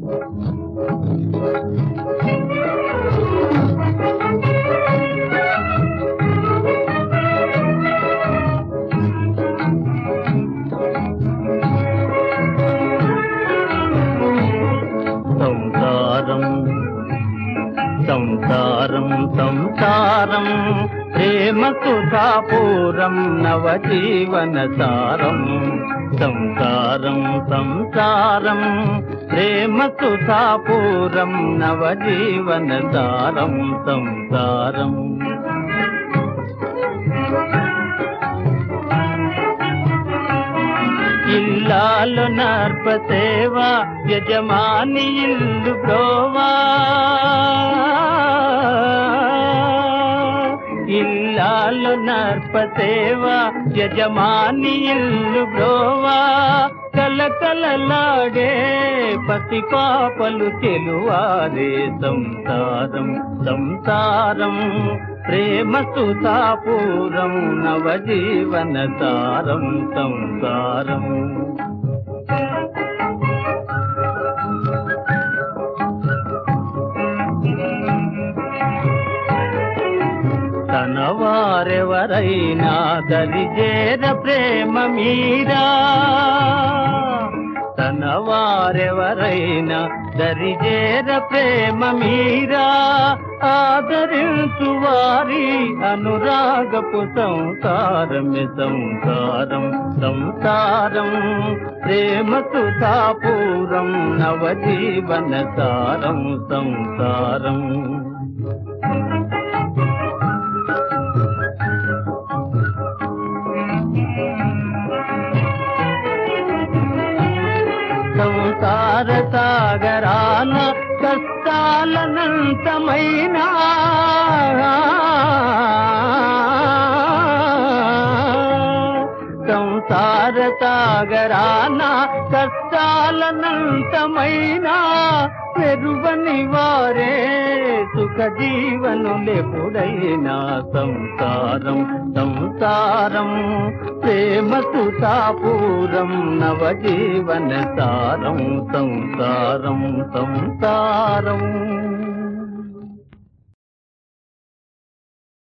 సంసారం సంసారం ప్రేమ సుధాపూరం నవజీవన సారం. సంసారం సంసారం ప్రేమ సుధాపూరం నవజీవన సారం. సంసారం ఇల్లాలు నర్ప సేవ యజమాని ఇల్లు బ్రోవా. ఇల్లాలు నర్ప సేవ యజమాని ఇల్లు బ్రోవా. కలకలలాడే పసి పాపలు చెలువారే. సంసారం సంసారం ప్రేమ సుధాపూరం నవజీవన సారం. సంసారం తన వారెవరైనా దరిజేర ప్రేమ మీరా. తన వారెవరైనా దరిజేర ప్రేమ మీరా. ఆదరించు వారి అనురాగపు సంసారమే. సంసారం సంసారం ప్రేమ సుధాపూరం నవజీవన సారం. సంసారం సంసార సాగరాన కష్టాలనంతమైనా. సంసార సాగరాన కష్టాలనంతమైనా. పెరువని వారే సుఖ జీవనులెప్పుడైనా. సంసారం సంసారం ప్రేమ సుధాపూరం నవజీవన సారం. సంసారం సంసారం